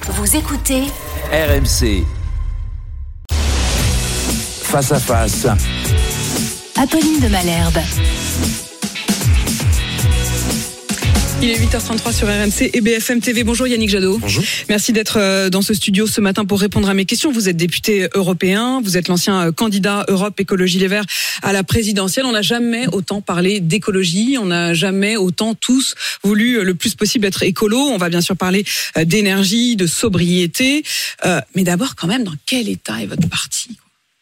Vous écoutez RMC. Face à face. Apolline de Malherbe. Il est 8h33 sur RMC et BFM TV. Bonjour Yannick Jadot. Bonjour. Merci d'être dans ce studio ce matin pour répondre à mes questions. Vous êtes député européen, vous êtes l'ancien candidat Europe Écologie Les Verts à la présidentielle. On n'a jamais autant parlé d'écologie, on n'a jamais autant tous voulu le plus possible être écolo. On va bien sûr parler d'énergie, de sobriété. Mais d'abord quand même, dans quel état est votre parti ?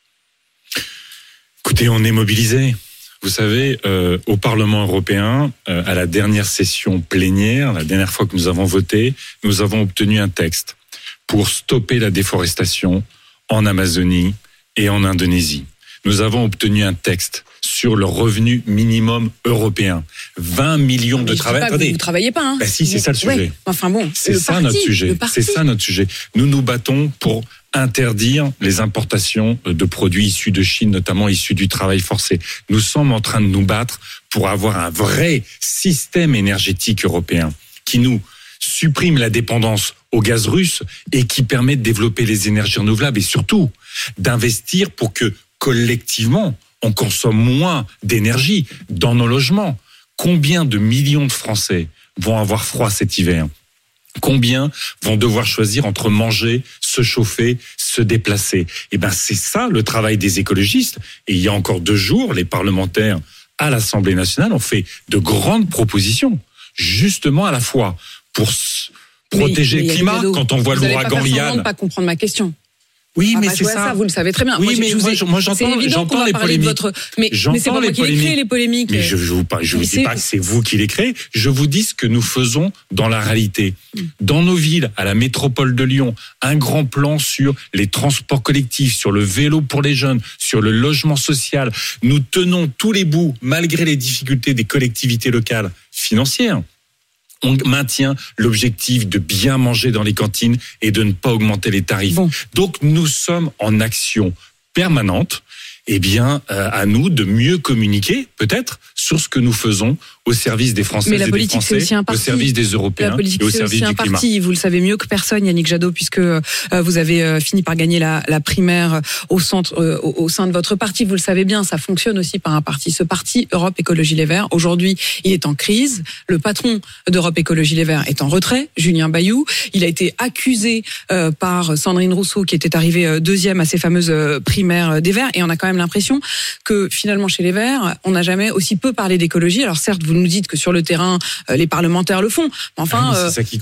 Écoutez, on est mobilisés. Vous savez, au Parlement européen, à la dernière session plénière, la dernière fois que nous avons voté, nous avons obtenu un texte pour stopper la déforestation en Amazonie et en Indonésie. Nous avons obtenu un texte sur le revenu minimum européen. 20 millions de travailleurs. Attendez, vous ne travaillez pas, hein. Bah si, c'est ça le sujet. Ouais. Enfin bon, c'est ça notre sujet. C'est ça notre sujet. Nous nous battons pour interdire les importations de produits issus de Chine, notamment issus du travail forcé. Nous sommes en train de nous battre pour avoir un vrai système énergétique européen qui nous supprime la dépendance au gaz russe et qui permet de développer les énergies renouvelables et surtout d'investir pour que collectivement on consomme moins d'énergie dans nos logements. Combien de millions de Français vont avoir froid cet hiver ? Combien vont devoir choisir entre manger, se chauffer, se déplacer ? Eh ben, c'est ça le travail des écologistes. Et il y a encore 2 jours, les parlementaires à l'Assemblée nationale ont fait de grandes propositions, justement à la fois pour protéger le climat quand on voit l'ouragan Liane. Vous n'allez pas comprendre ma question. Oui, mais c'est ça. Vous le savez très bien. Oui, moi j'entends les polémiques. Mais c'est pas moi qui les crée, les polémiques. Mais je vous dis pas que c'est vous qui les créez. Je vous dis ce que nous faisons dans la réalité. Dans nos villes, à la métropole de Lyon, un grand plan sur les transports collectifs, sur le vélo pour les jeunes, sur le logement social. Nous tenons tous les bouts, malgré les difficultés des collectivités locales financières. On maintient l'objectif de bien manger dans les cantines et de ne pas augmenter les tarifs. Bon. Donc, nous sommes en action permanente. Eh bien, à nous de mieux communiquer, peut-être, sur ce que nous faisons au service des Françaises et des Français, au service des Européens et au service du climat. Vous le savez mieux que personne, Yannick Jadot, puisque vous avez fini par gagner la primaire au sein de votre parti. Vous le savez bien, ça fonctionne aussi par un parti. Ce parti, Europe Écologie Les Verts, aujourd'hui, il est en crise. Le patron d'Europe Écologie Les Verts est en retrait, Julien Bayou. Il a été accusé par Sandrine Rousseau, qui était arrivée deuxième à ces fameuses primaires des Verts. Et on a quand même l'impression que finalement, chez les Verts, on n'a jamais aussi peu parlé d'écologie. Alors certes, vous nous dites que sur le terrain, les parlementaires le font. Enfin,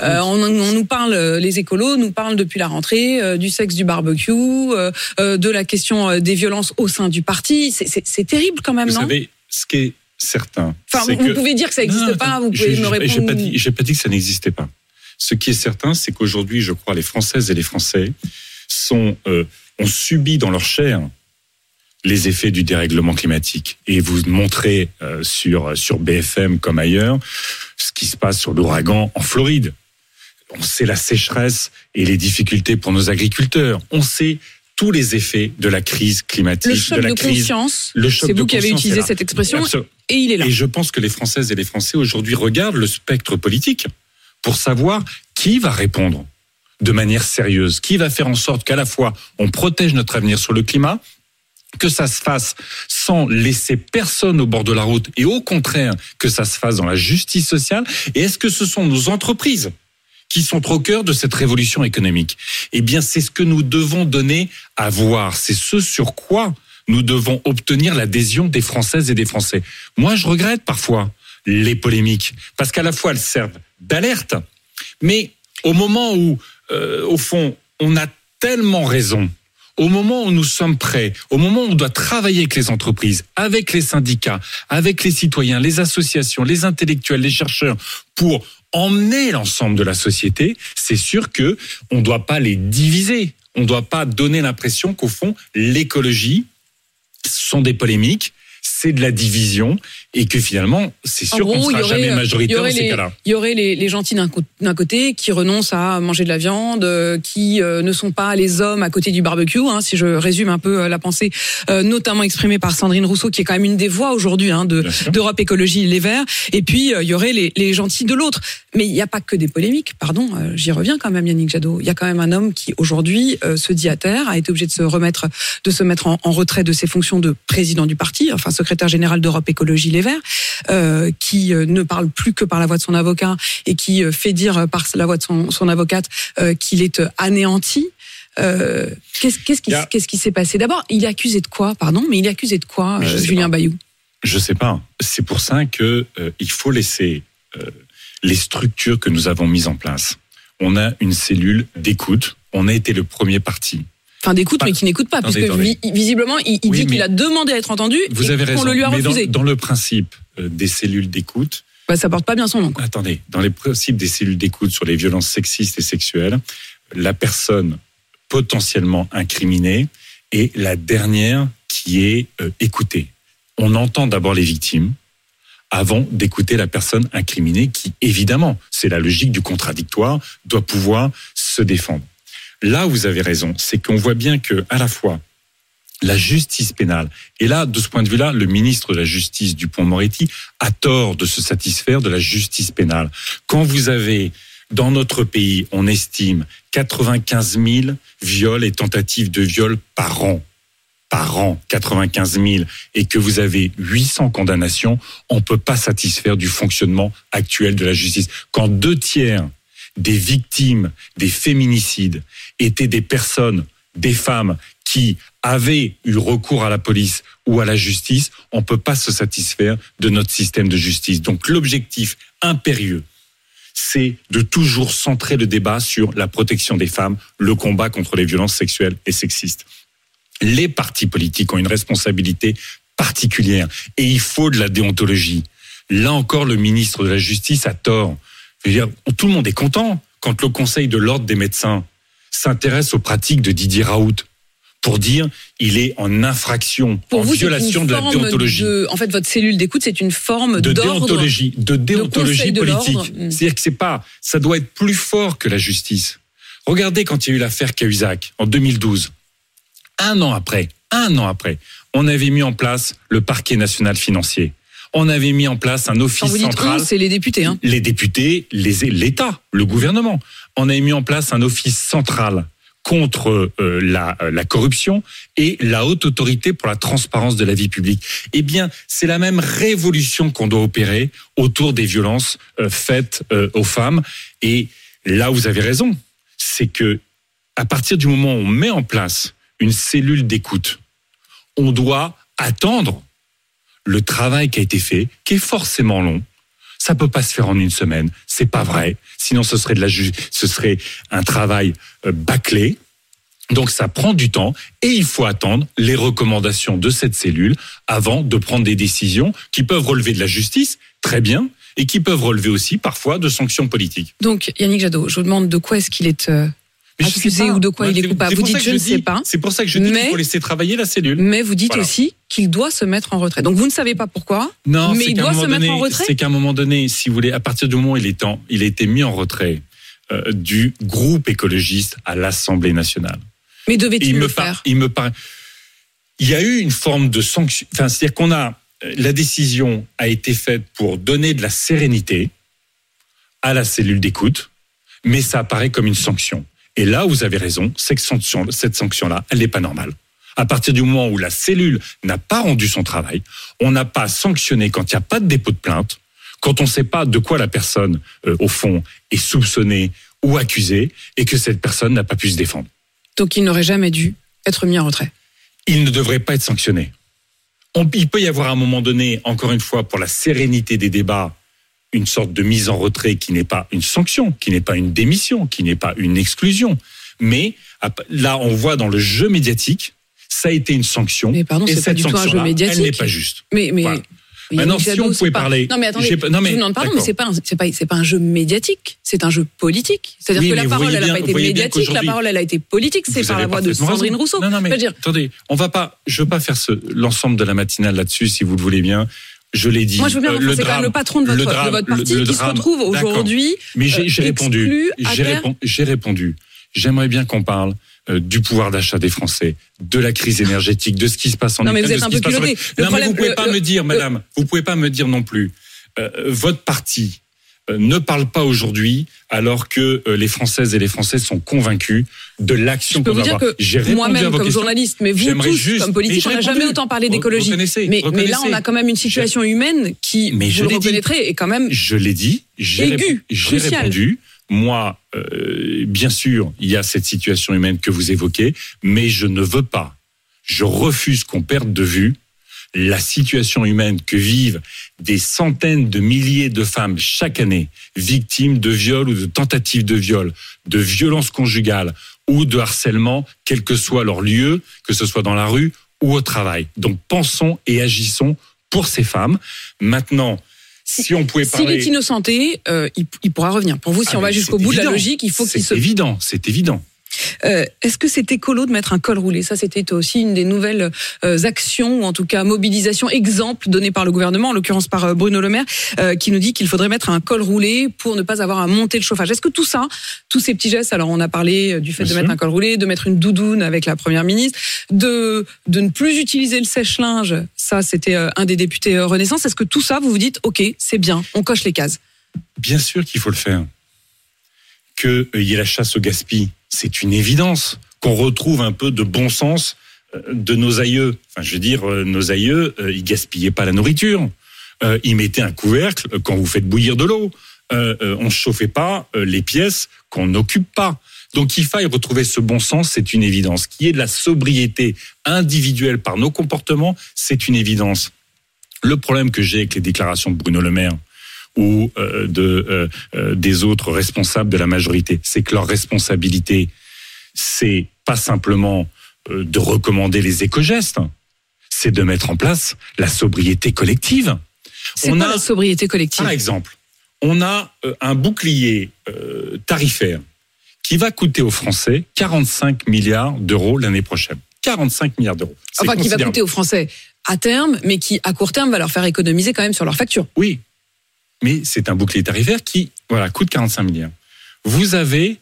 on nous parle, les écolos nous parlent depuis la rentrée du sexe du barbecue, de la question des violences au sein du parti. C'est terrible quand même, non ? Vous savez, ce qui est certain... Enfin, vous pouvez dire que ça n'existe pas, vous pouvez me répondre... J'ai pas dit que ça n'existait pas. Ce qui est certain, c'est qu'aujourd'hui, je crois, les Françaises et les Français ont subi dans leur chair les effets du dérèglement climatique. Et vous montrez sur BFM comme ailleurs ce qui se passe sur l'ouragan en Floride. On sait la sécheresse et les difficultés pour nos agriculteurs. On sait tous les effets de la crise climatique, le choc de la de crise. Conscience, le choc c'est de vous qui avez utilisé cette expression, et il est là. Et je pense que les Françaises et les Français aujourd'hui regardent le spectre politique pour savoir qui va répondre de manière sérieuse, qui va faire en sorte qu'à la fois on protège notre avenir sur le climat, que ça se fasse sans laisser personne au bord de la route et au contraire que ça se fasse dans la justice sociale. Et est-ce que ce sont nos entreprises qui sont au cœur de cette révolution économique ? Eh bien, c'est ce que nous devons donner à voir. C'est ce sur quoi nous devons obtenir l'adhésion des Françaises et des Français. Moi, je regrette parfois les polémiques parce qu'à la fois elles servent d'alerte, mais au moment où, au fond, on a tellement raison, au moment où nous sommes prêts, au moment où on doit travailler avec les entreprises, avec les syndicats, avec les citoyens, les associations, les intellectuels, les chercheurs, pour emmener l'ensemble de la société, c'est sûr que on ne doit pas les diviser. On ne doit pas donner l'impression qu'au fond, l'écologie, ce sont des polémiques, c'est de la division. Et que finalement, c'est sûr qu'on ne sera jamais majoritaire dans ces cas-là. Il y aurait les gentils d'un côté qui renoncent à manger de la viande, qui ne sont pas les hommes à côté du barbecue, si je résume un peu la pensée, notamment exprimée par Sandrine Rousseau, qui est quand même une des voix aujourd'hui d'Europe Écologie Les Verts. Et puis, il y aurait les gentils de l'autre. Mais il n'y a pas que des polémiques, pardon, j'y reviens quand même, Yannick Jadot. Il y a quand même un homme qui, aujourd'hui, se dit à terre, a été obligé de se mettre en retrait de ses fonctions de président du parti, enfin secrétaire général d'Europe Écologie Les Verts, qui ne parle plus que par la voix de son avocat et qui fait dire par la voix de son avocate qu'il est anéanti. Qu'est-ce qui s'est passé? D'abord, il est accusé de quoi? Pardon, mais il est accusé de quoi, Julien Bayou? Je sais pas. C'est pour ça que il faut laisser les structures que nous avons mises en place. On a une cellule d'écoute. On a été le premier parti. Enfin, d'écoute, mais qui n'écoute pas, puisque visiblement, il dit qu'il a demandé à être entendu. Vous avez raison. On le lui a refusé. Dans le principe des cellules d'écoute, ça porte pas bien son nom. Attendez, dans les principes des cellules d'écoute sur les violences sexistes et sexuelles, la personne potentiellement incriminée est la dernière qui est écoutée. On entend d'abord les victimes avant d'écouter la personne incriminée qui, évidemment, c'est la logique du contradictoire, doit pouvoir se défendre. Là où vous avez raison, c'est qu'on voit bien que, à la fois, la justice pénale, et là, de ce point de vue-là, le ministre de la Justice, Dupond-Moretti, a tort de se satisfaire de la justice pénale. Quand vous avez, dans notre pays, on estime 95 000 viols et tentatives de viol par an, 95 000, et que vous avez 800 condamnations, on ne peut pas satisfaire du fonctionnement actuel de la justice. Quand 2/3 des victimes des féminicides étaient des personnes, des femmes qui avaient eu recours à la police ou à la justice, on ne peut pas se satisfaire de notre système de justice. Donc l'objectif impérieux, c'est de toujours centrer le débat sur la protection des femmes, le combat contre les violences sexuelles et sexistes. Les partis politiques ont une responsabilité particulière et il faut de la déontologie. Là encore, le ministre de la Justice a tort. Je veux dire, tout le monde est content quand le Conseil de l'ordre des médecins s'intéresse aux pratiques de Didier Raoult pour dire il est en infraction, pour en vous, violation de la déontologie. En fait, votre cellule d'écoute, c'est une forme de d'ordre, déontologie politique. C'est-à-dire que ça doit être plus fort que la justice. Regardez quand il y a eu l'affaire Cahuzac en 2012. Un an après, on avait mis en place le parquet national financier. On avait mis en place un office central. C'est les députés, Les députés, l'État, le gouvernement. On avait mis en place un office central contre la corruption et la haute autorité pour la transparence de la vie publique. Eh bien, c'est la même révolution qu'on doit opérer autour des violences faites aux femmes. Et là, vous avez raison. C'est que, à partir du moment où on met en place une cellule d'écoute, on doit attendre le travail qui a été fait, qui est forcément long. Ça peut pas se faire en une semaine, c'est pas vrai. Sinon, ce serait un travail bâclé. Donc, ça prend du temps et il faut attendre les recommandations de cette cellule avant de prendre des décisions qui peuvent relever de la justice, très bien, et qui peuvent relever aussi parfois de sanctions politiques. Donc, Yannick Jadot, je vous demande de quoi est-ce qu'il est accusé ou de quoi il est coupable. Vous dites je ne sais pas. C'est pour ça que je dis qu'il faut laisser travailler la cellule. Mais vous dites aussi qu'il doit se mettre en retrait. Donc vous ne savez pas pourquoi, non, mais il doit se mettre en retrait. C'est qu'à un moment donné, si vous voulez, à partir du moment où il a été mis en retrait du groupe écologiste à l'Assemblée nationale. Mais devait-il le faire ? Il y a eu une forme de sanction. Enfin, c'est-à-dire la décision a été faite pour donner de la sérénité à la cellule d'écoute, mais ça apparaît comme une sanction. Et là, vous avez raison, cette sanction-là, elle n'est pas normale. À partir du moment où la cellule n'a pas rendu son travail, on n'a pas sanctionné quand il n'y a pas de dépôt de plainte, quand on ne sait pas de quoi la personne, au fond, est soupçonnée ou accusée, et que cette personne n'a pas pu se défendre. Donc il n'aurait jamais dû être mis en retrait. Il ne devrait pas être sanctionné. Il peut y avoir à un moment donné, encore une fois, pour la sérénité des débats, une sorte de mise en retrait qui n'est pas une sanction, qui n'est pas une démission, qui n'est pas une exclusion. Mais là, on voit dans le jeu médiatique, ça a été une sanction. Mais pardon, c'est pas du tout un jeu médiatique. Elle n'est pas juste. Mais voilà. Maintenant, si on pouvait parler... Non, mais attendez, je vous demande pardon, mais c'est pas un jeu médiatique, c'est un jeu politique. C'est-à-dire que la parole, elle n'a pas été médiatique, la parole, elle a été politique, c'est par la voix de Sandrine Rousseau. Non, mais attendez, je veux pas faire l'ensemble de la matinale là-dessus, si vous le voulez bien. Je l'ai dit. Moi, je veux bien, c'est quand même le patron de votre parti qui se retrouve aujourd'hui. Mais j'ai répondu. J'ai répondu. J'aimerais bien qu'on parle du pouvoir d'achat des Français, de la crise énergétique, de ce qui se passe en Ukraine. Non, mais vous êtes un peu culotté. Non, mais vous pouvez pas me dire, madame, vous pouvez pas me dire non plus. Votre parti ne parle pas aujourd'hui alors que les Françaises et les Français sont convaincus de l'action qu'on va avoir. Je peux vous dire que moi-même comme journaliste, mais vous tous comme politique, on n'a jamais autant parlé d'écologie. Mais là, on a quand même une situation humaine qui, vous le reconnaîtrez, est quand même je l'ai dit, j'ai répondu. Moi, bien sûr, il y a cette situation humaine que vous évoquez, mais je ne veux pas, je refuse qu'on perde de vue la situation humaine que vivent des centaines de milliers de femmes chaque année, victimes de viols ou de tentatives de viol, de violences conjugales ou de harcèlement, quel que soit leur lieu, que ce soit dans la rue ou au travail. Donc pensons et agissons pour ces femmes. Maintenant, si on pouvait parler... S'il est innocenté, il pourra revenir. Pour vous, si on va jusqu'au bout de la logique, il faut qu'il se... C'est évident. Est-ce que c'est écolo de mettre un col roulé ? Ça, c'était aussi une des nouvelles actions, ou en tout cas mobilisation, exemple donné par le gouvernement, en l'occurrence par Bruno Le Maire, qui nous dit qu'il faudrait mettre un col roulé pour ne pas avoir à monter le chauffage. Est-ce que tout ça, tous ces petits gestes, alors on a parlé du fait de mettre un col roulé, de mettre une doudoune avec la Première ministre, de ne plus utiliser le sèche-linge, ça c'était un des députés Renaissance, est-ce que tout ça, vous vous dites, ok, c'est bien, on coche les cases ? Bien sûr qu'il faut le faire. Qu'il y ait la chasse au gaspillage, c'est une évidence. Qu'on retrouve un peu de bon sens de nos aïeux. Enfin, je veux dire, nos aïeux, ils gaspillaient pas la nourriture. Ils mettaient un couvercle quand vous faites bouillir de l'eau. On ne chauffait pas les pièces qu'on n'occupe pas. Donc, il faille retrouver ce bon sens, c'est une évidence. Qu'il y ait de la sobriété individuelle par nos comportements, c'est une évidence. Le problème que j'ai avec les déclarations de Bruno Le Maire, ou des autres responsables de la majorité, c'est que leur responsabilité, c'est pas simplement de recommander les éco-gestes, c'est de mettre en place la sobriété collective. C'est quoi la sobriété collective ? Par exemple, on a un bouclier tarifaire qui va coûter aux Français 45 milliards d'euros l'année prochaine. 45 milliards d'euros. Enfin, qui va coûter aux Français à terme, mais qui, à court terme, va leur faire économiser quand même sur leur facture. Oui. Mais c'est un bouclier tarifaire qui, coûte 45 milliards. Vous avez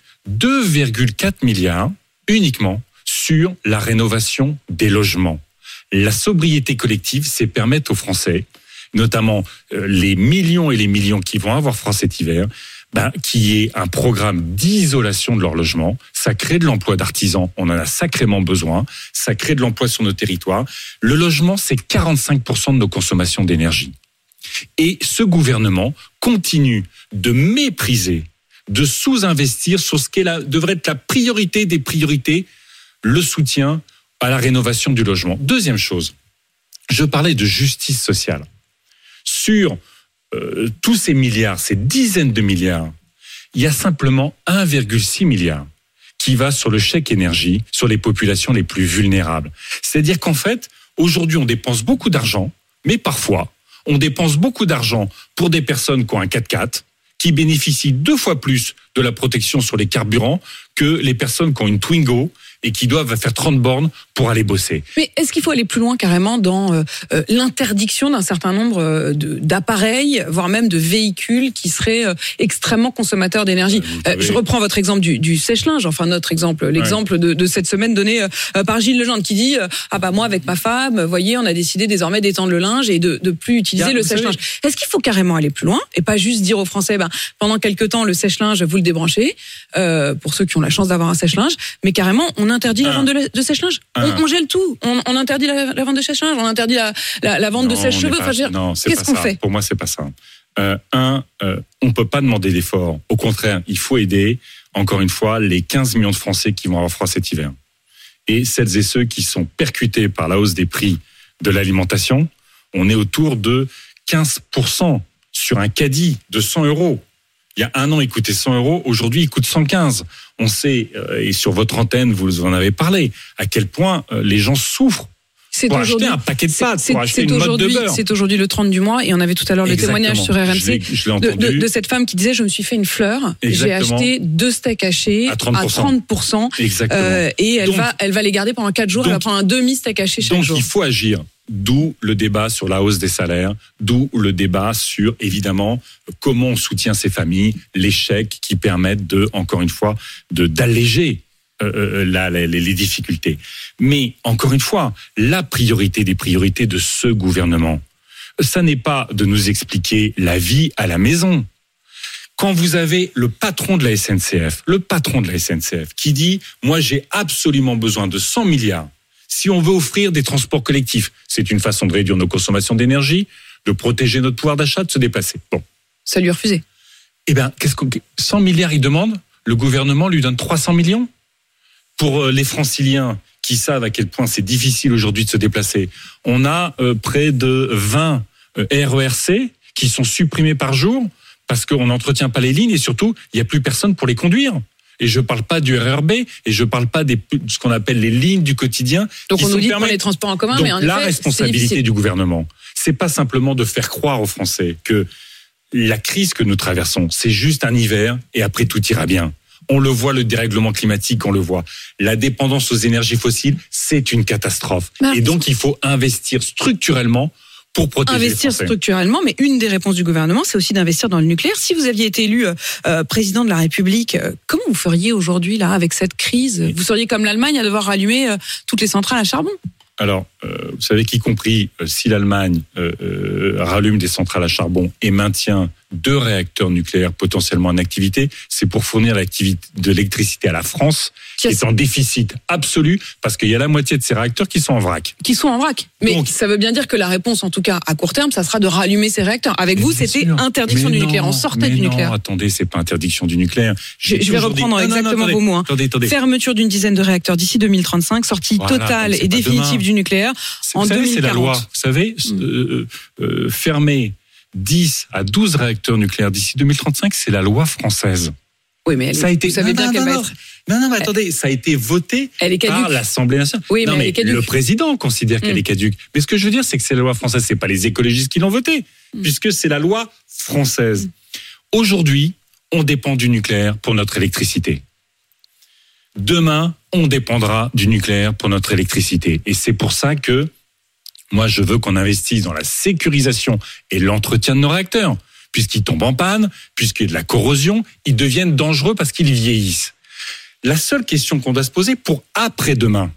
2,4 milliards uniquement sur la rénovation des logements. La sobriété collective, c'est permettre aux Français, notamment les millions et les millions qui vont avoir froid cet hiver, qu'il y ait un programme d'isolation de leur logement. Ça crée de l'emploi d'artisans, on en a sacrément besoin. Ça crée de l'emploi sur nos territoires. Le logement, c'est 45% de nos consommations d'énergie. Et ce gouvernement continue de mépriser, de sous-investir sur ce qui devrait être la priorité des priorités, le soutien à la rénovation du logement. Deuxième chose, je parlais de justice sociale. Sur tous ces milliards, ces dizaines de milliards, il y a simplement 1,6 milliard qui va sur le chèque énergie, sur les populations les plus vulnérables. C'est-à-dire qu'en fait, aujourd'hui, on dépense beaucoup d'argent, mais parfois, on dépense beaucoup d'argent pour des personnes qui ont un 4x4, qui bénéficient 2 fois plus de la protection sur les carburants que les personnes qui ont une Twingo et qui doivent faire 30 bornes pour aller bosser. Mais est-ce qu'il faut aller plus loin carrément dans l'interdiction d'un certain nombre d'appareils, voire même de véhicules qui seraient extrêmement consommateurs d'énergie ? Je reprends votre exemple du sèche-linge, enfin notre exemple, l'exemple de cette semaine donné par Gilles Legendre qui dit moi avec ma femme, voyez, on a décidé désormais d'étendre le linge et de plus utiliser le sèche-linge. Est-ce qu'il faut carrément aller plus loin et pas juste dire aux Français pendant quelques temps le sèche-linge vous le débranchez pour ceux qui ont la chance d'avoir un sèche-linge, mais carrément on interdit la vente de sèche-linge. On gèle tout. On interdit la vente de sèche-linge, on interdit la vente de sèche-cheveux. Qu'est-ce qu'on fait ? Pour moi, c'est pas ça. On peut pas demander d'efforts. Au contraire, il faut aider, encore une fois, les 15 millions de Français qui vont avoir froid cet hiver. Et celles et ceux qui sont percutés par la hausse des prix de l'alimentation, on est autour de 15% sur un caddie de 100 €. Il y a un an, il coûtait 100 €. Aujourd'hui, il coûte 115. On sait, et sur votre antenne, vous en avez parlé, à quel point les gens souffrent pour acheter un paquet de pâtes, pour acheter une motte de beurre. C'est aujourd'hui le 30 du mois, et on avait tout à l'heure le témoignage sur RMC de cette femme qui disait « Je me suis fait une fleur, j'ai acheté 2 steaks hachés à 30%. Et elle va les garder pendant 4 jours, elle va prendre un demi-steak haché chaque jour. » Donc il faut agir. D'où le débat sur la hausse des salaires, d'où le débat sur, évidemment, comment on soutient ces familles, les chèques qui permettent encore une fois, d'alléger les difficultés. Mais, encore une fois, la priorité des priorités de ce gouvernement, ça n'est pas de nous expliquer la vie à la maison. Quand vous avez le patron de la SNCF qui dit « Moi, j'ai absolument besoin de 100 milliards si on veut offrir des transports collectifs. C'est une façon de réduire nos consommations d'énergie, de protéger notre pouvoir d'achat, de se déplacer. » Bon. Ça lui a refusé. Eh bien, 100 milliards, il demande. Le gouvernement lui donne 300 millions. Pour les franciliens qui savent à quel point c'est difficile aujourd'hui de se déplacer, on a près de 20 RERC qui sont supprimés par jour parce qu'on n'entretient pas les lignes et surtout, il n'y a plus personne pour les conduire. Et je ne parle pas du RERB et je ne parle pas de ce qu'on appelle les lignes du quotidien. Donc on nous dit pour les transports en commun, donc, mais en la effet, responsabilité du gouvernement, c'est pas simplement de faire croire aux Français que la crise que nous traversons, c'est juste un hiver et après tout ira bien. On le voit, le dérèglement climatique, on le voit. La dépendance aux énergies fossiles, c'est une catastrophe. Et donc il faut investir structurellement pour protéger les Français. Structurellement, mais une des réponses du gouvernement, c'est aussi d'investir dans le nucléaire. Si vous aviez été élu président de la République, comment vous feriez aujourd'hui là avec cette crise ? Vous seriez comme l'Allemagne à devoir rallumer toutes les centrales à charbon ? Alors, vous savez qu'y compris si l'Allemagne rallume des centrales à charbon et maintient 2 réacteurs nucléaires potentiellement en activité, c'est pour fournir de l'électricité à la France, qui est en déficit absolu, parce qu'il y a la moitié de ces réacteurs qui sont en vrac. Mais donc, ça veut bien dire que la réponse, en tout cas à court terme, ça sera de rallumer ces réacteurs. Avec vous, c'était interdiction du nucléaire. On sortait du nucléaire. Non, attendez, c'est pas interdiction du nucléaire. Je vais reprendre exactement vos mots. Attendez. Fermeture d'une dizaine de réacteurs d'ici 2035, sortie totale et définitive du nucléaire en 2040. C'est la loi. Vous savez, fermer 10 à 12 réacteurs nucléaires d'ici 2035, c'est la loi française. Oui, mais vous savez bien qu'elle va être... Non, mais attendez, ça a été voté par l'Assemblée nationale. Oui, mais le président considère qu'elle est caduque. Mais ce que je veux dire, c'est que c'est la loi française, c'est pas les écologistes qui l'ont votée, puisque c'est la loi française. Aujourd'hui, on dépend du nucléaire pour notre électricité. Demain, on dépendra du nucléaire pour notre électricité. Et c'est pour ça que moi, je veux qu'on investisse dans la sécurisation et l'entretien de nos réacteurs. Puisqu'ils tombent en panne, puisqu'il y a de la corrosion, ils deviennent dangereux parce qu'ils vieillissent. La seule question qu'on doit se poser pour après-demain,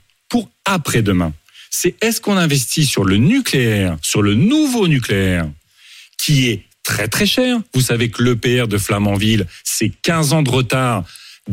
c'est est-ce qu'on investit sur le nucléaire, sur le nouveau nucléaire, qui est très très cher. Vous savez que l'EPR de Flamanville, c'est 15 ans de retard,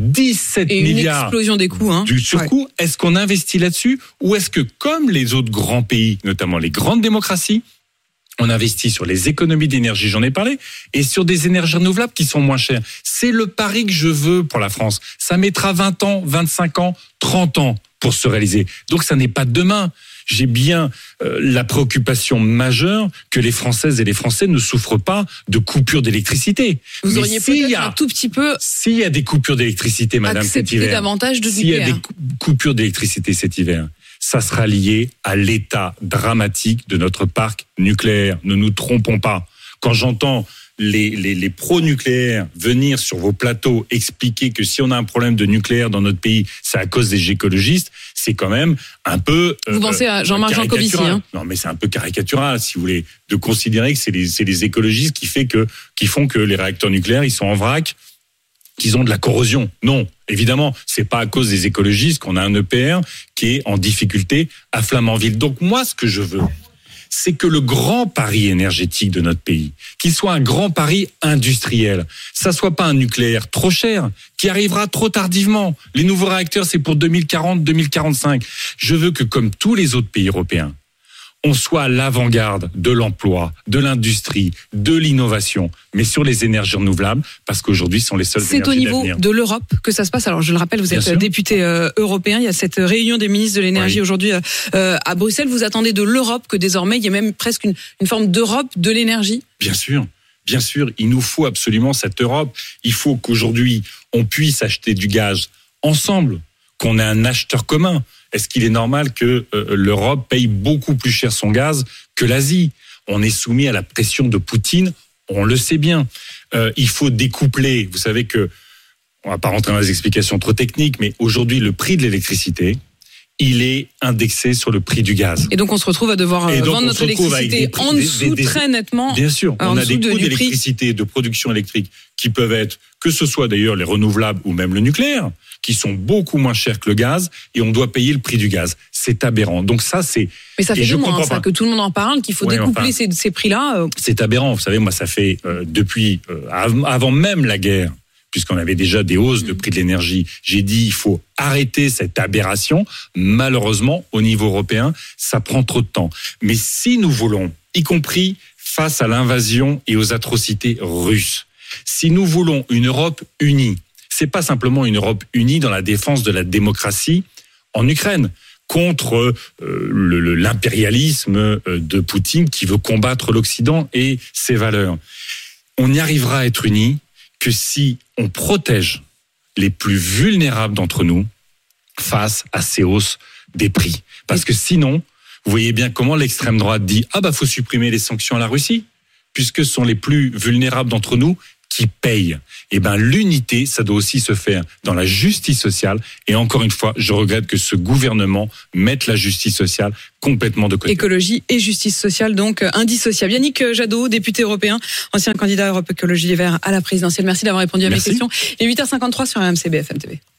17 et milliards. Une explosion des coûts. Du surcoût. Ouais. Est-ce qu'on investit là-dessus ou est-ce que, comme les autres grands pays, notamment les grandes démocraties, on investit sur les économies d'énergie, j'en ai parlé, et sur des énergies renouvelables qui sont moins chères. C'est le pari que je veux pour la France. Ça mettra 20 ans, 25 ans, 30 ans pour se réaliser. Donc ça n'est pas demain. J'ai bien la préoccupation majeure que les Françaises et les Français ne souffrent pas de coupures d'électricité. Vous auriez peut-être un tout petit peu... S'il y a des coupures d'électricité, madame, cet hiver... davantage de s'il y a des coupures d'électricité cet hiver, ça sera lié à l'état dramatique de notre parc nucléaire. Ne nous trompons pas. Quand j'entends les pro-nucléaires venir sur vos plateaux expliquer que si on a un problème de nucléaire dans notre pays, c'est à cause des écologistes, c'est quand même un peu... Vous pensez à Jean-Marc Jancovici, hein ? Non, mais c'est un peu caricatural, si vous voulez, de considérer que c'est les écologistes qui font que les réacteurs nucléaires, ils sont en vrac, qu'ils ont de la corrosion. Non, évidemment, c'est pas à cause des écologistes qu'on a un EPR qui est en difficulté à Flamanville. Donc moi, ce que je veux, c'est que le grand pari énergétique de notre pays, qu'il soit un grand pari industriel, ça soit pas un nucléaire trop cher, qui arrivera trop tardivement. Les nouveaux réacteurs, c'est pour 2040, 2045. Je veux que, comme tous les autres pays européens, on soit à l'avant-garde de l'emploi, de l'industrie, de l'innovation, mais sur les énergies renouvelables, parce qu'aujourd'hui, ce sont les seules énergies d'avenir. C'est au niveau de l'Europe que ça se passe. Alors, je le rappelle, vous êtes député européen. Il y a cette réunion des ministres de l'énergie aujourd'hui à Bruxelles. Vous attendez de l'Europe que désormais, il y ait même presque une forme d'Europe de l'énergie ? Bien sûr. Bien sûr, il nous faut absolument cette Europe. Il faut qu'aujourd'hui, on puisse acheter du gaz ensemble, qu'on ait un acheteur commun. Est-ce qu'il est normal que l'Europe paye beaucoup plus cher son gaz que l'Asie ? On est soumis à la pression de Poutine, on le sait bien. Il faut découpler. Vous savez que, on va pas rentrer dans les explications trop techniques, mais aujourd'hui, le prix de l'électricité, il est indexé sur le prix du gaz. Et donc on se retrouve à devoir vendre notre électricité en dessous très nettement. Bien sûr, on a des coûts d'électricité, de production électrique qui peuvent être, que ce soit d'ailleurs les renouvelables ou même le nucléaire, qui sont beaucoup moins chers que le gaz, et on doit payer le prix du gaz. C'est aberrant. Donc ça, c'est... Mais ça fait deux mois ça, que tout le monde en parle, qu'il faut découpler ces prix-là. C'est aberrant. Vous savez, moi, ça fait depuis avant même la guerre, puisqu'on avait déjà des hausses de prix de l'énergie, j'ai dit il faut arrêter cette aberration. Malheureusement, au niveau européen, ça prend trop de temps. Mais si nous voulons, y compris face à l'invasion et aux atrocités russes, si nous voulons une Europe unie, c'est pas simplement une Europe unie dans la défense de la démocratie en Ukraine, contre l'impérialisme de Poutine qui veut combattre l'Occident et ses valeurs. On n'y arrivera à être unis que si on protège les plus vulnérables d'entre nous face à ces hausses des prix. Parce que sinon, vous voyez bien comment l'extrême droite dit « Ah bah faut supprimer les sanctions à la Russie », puisque ce sont les plus vulnérables d'entre nous qui payent. Eh ben, l'unité, ça doit aussi se faire dans la justice sociale. Et encore une fois, je regrette que ce gouvernement mette la justice sociale complètement de côté. Écologie et justice sociale, donc indissociables. Yannick Jadot, député européen, ancien candidat Europe Écologie Les Verts à la présidentielle. Merci d'avoir répondu à mes questions. Il est 8h53 sur RMC BFM TV.